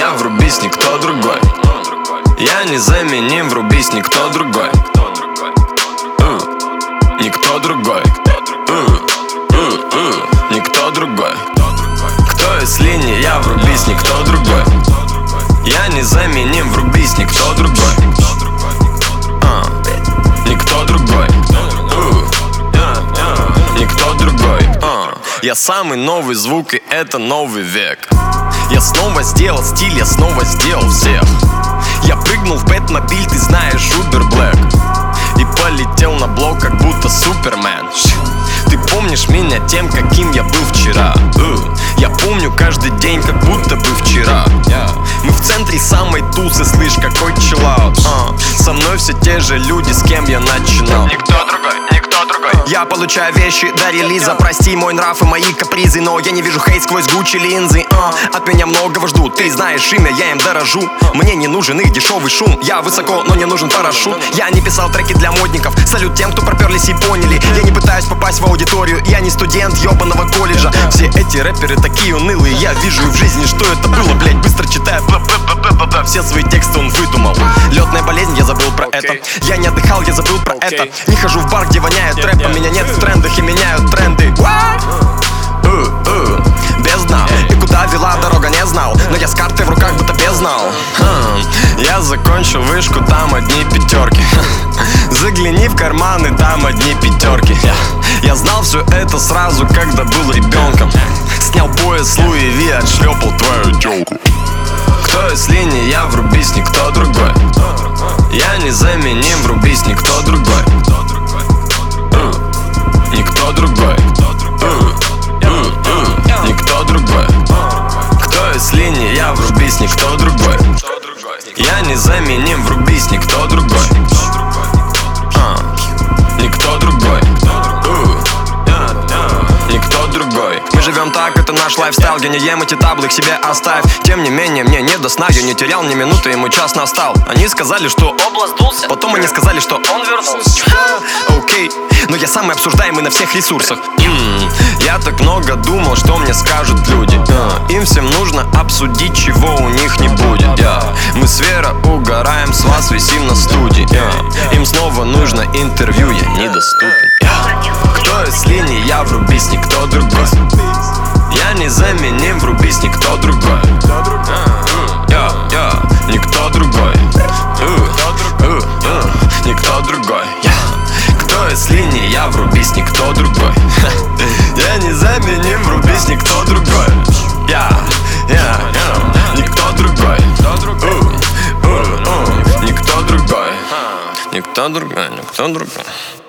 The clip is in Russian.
я, врубись, никто другой. Я незаменим, врубись, никто другой. Никто другой. Никто другой. Кто если не я, врубись, никто другой. Я незаменим, врубись, никто другой. Никто другой. Никто другой. Я самый новый звук, и это новый век. Я снова сделал стиль, я снова сделал всех. Я прыгнул в Бэтмобиль, ты знаешь, Uber Black, и полетел на блок, как будто Супермен. Ты помнишь меня тем, каким я был вчера. Я помню каждый день, как будто бы вчера. Мы в центре самой тусы, слышь, какой чиллаут. Со мной все те же люди, с кем я начинал. Никто другой, никто другой. Я получаю вещи до релиза. Прости мой нрав и мои капризы, но я не вижу хейт сквозь Гуччи линзы. От меня многого ждут, ты знаешь имя, я им дорожу. Мне не нужен их дешевый шум. Я высоко, но не нужен парашют. Я не писал треки для модников. Салют тем, кто проперлись и поняли. Я не пытаюсь попасть в аудиторию. Я не студент ебаного колледжа. Все эти рэперы такие унылые. Я вижу и в жизни, что это было, блять. Быстро читаю все свои тексты он выдумал. Летная болезнь, я забыл про это. Я не отдыхал, я забыл про это. Не хожу в бар, где воняет рэпом. Меня нет в трендах и меняют тренды. Без дна. И куда вела дорога, не знал. Но я с картой в руках, будто без знал. Я закончил вышку, там одни пятерки. Загляни в карманы, там одни пятерки. Я знал все это сразу, когда был ребенком. Снял пояс Луи Ви, отшлепал твою тёлку. Кто если не я, врубись, никто другой. Я незаменим, врубись, никто другой. Никто другой. Никто другой. Кто если не я, врубись, никто другой. Я незаменим, врубись, никто другой. Никто другой. Никто другой. Мы живем так, это наш лайфстайл. Я не ем эти таблы, к себе оставь. Тем не менее, мне не до сна. Я не терял ни минуты, ему час настал. Они сказали, что Область дулся. потом они сказали, что Он вернулся. окей, но я самый обсуждаемый на всех ресурсах. Я так много думал, что мне скажут люди. Им всем нужно обсудить, чего у них не будет. Мы с Вера угораем, с вас висим на студии. Им снова нужно интервью, я недоступен. Кто если не я, врубись, никто другой. Я незаменим, врубись, никто другой. Никто другой. Никто другой. Кто если не я, врубись, никто другой. Я незаменим, врубись, никто другой. Никто другой. Никто другой. Никто другой. Никто другой.